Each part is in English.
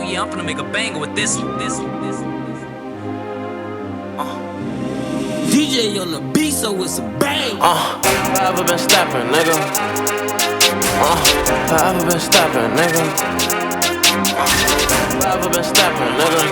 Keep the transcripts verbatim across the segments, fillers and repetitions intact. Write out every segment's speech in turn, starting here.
Yeah, I'm finna make a banger with this one. This one, this one. D J on the beat, so it's a bang. Uh, forever been steppin', nigga. Uh, forever been steppin', nigga. Uh, forever been steppin', nigga.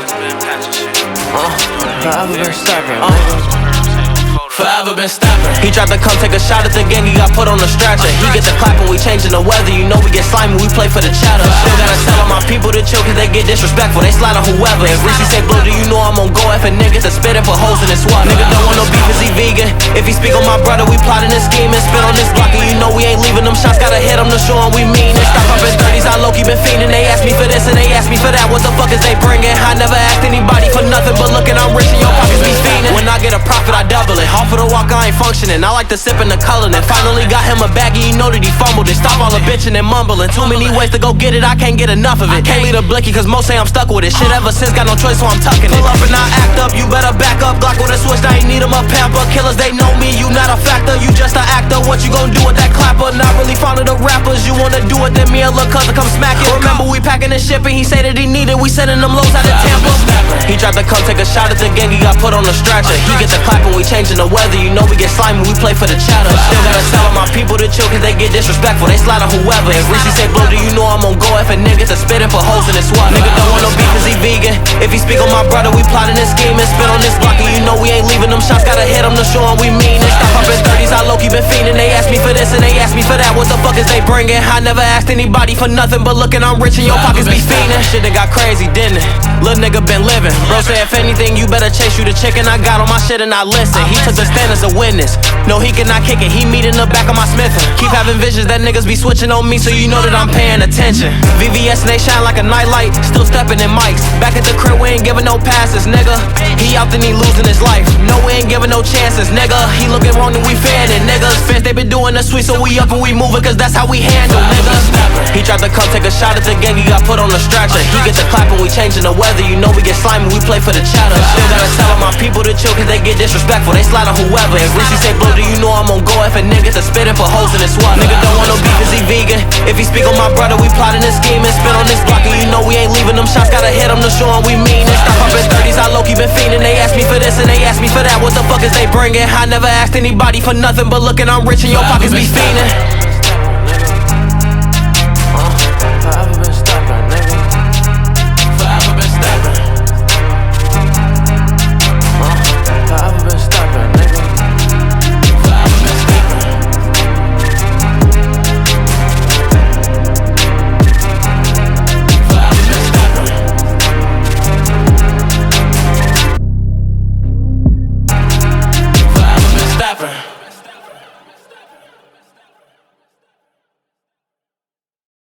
Uh, forever been steppin', nigga. Forever been steppin'. He tried to come take a shot at the gang, he got put on the stretcher. He get the clap when we changing the weather. You know we get slimy, we play for the chatter. Still gotta tell all my people to chill, cause they get disrespectful. They slide on whoever. If Reese say blue, do you know I'm on go? If a niggas that spit and put holes in his swat. Nigga don't want no beef, is he vegan? If he speak on my brother, we plotting this scheme and spit on this block. And you know we ain't leaving them shots, gotta hit them to show them we mean it. Stop up in thirties, I low-key been fiending. They ask me for this and they ask me for that. What the fuck is they bringing? I never asked anybody for nothing, but looking, I'm rich and your pockets be fiending. When I get a profit, I double it. Off of the walk, I ain't functioning. I like to sip in the color and finally got him a baggie, you know that he fumbled it. Stop all the bitching and mumbling. Too many ways to go get it, I can't get enough of it. Can't leave a blicky cause most say I'm stuck with it. Shit ever since, got no choice, so I'm tucking it. Pull up and I act up, you better back up. Glock with a switch, I ain't need him a pamper. Killers, they know me, you not a factor. You just an actor, what you gon' do with that clapper? Not really fond of the rappers, you wanna do it, then me and Lil' Cousin come smack it. Remember we packing and shipping, he say that he need it, we sending them lows out of Tampa. He tried to come take a shot at the gang, he got put on the stretcher. He get the clap when we changing the weather, you know we get slimy, we play for the chatter. Still gotta tell all my people to chill cause they get disrespectful. They slide on whoever. If Reese say blue, do you know I'm on go? If a niggas that spit and put holes in his swat. Nigga don't want no beef cause he vegan. If he speak on my brother, we plotting this scheme and spit on this block. And you know we ain't leaving them shots, gotta hit them to show them we mean it. Stop up in thirties, I low-key been fiending. They ask me for this and they ask me for that. What the fuck is they bringing? I never asked anybody for nothing, but looking, I'm rich and your pockets be fiending. Shit that got crazy, didn't it? Lil' nigga been living. Bro say if anything, you better chase you the chicken. I got on my shit and I listen. He took the stand as a witness. No, he cannot kick it. He meet in the back of my Smithin'. Keep having visions that niggas be switching on me, so you know that I'm paying attention. V V S and they shine like a nightlight, still stepping in mics. Back at the crib, we ain't giving no passes, nigga. He out then he losing his life. No, we ain't giving no chances, nigga. He looking wrong and we fanning, niggas. Fans, they been doing the sweet, so we up and we moving, cause that's how we handle, niggas. He tried to come take a shot at the gang, he got put on the stretcher. He get the clap when we changing the weather, you know we get slimy, we play for the chatter. Still gotta tell all my people to chill, cause they get disrespectful. They slide on whoever. If Reese say blue, do you know I'm on go? If a niggas that spit and put holes in his swat. Nigga don't want no beef cause he vegan. If he speak on my brother, we plotting this scheme and spit on this block. And you know we ain't leaving them shots, gotta hit them to show them we mean it. Stop up in thirties, I low-key been fiending. They ask me for this and they ask me for that. What the fuck is they bringing? I never asked anybody for nothing, but looking, I'm rich and your pockets be fiending.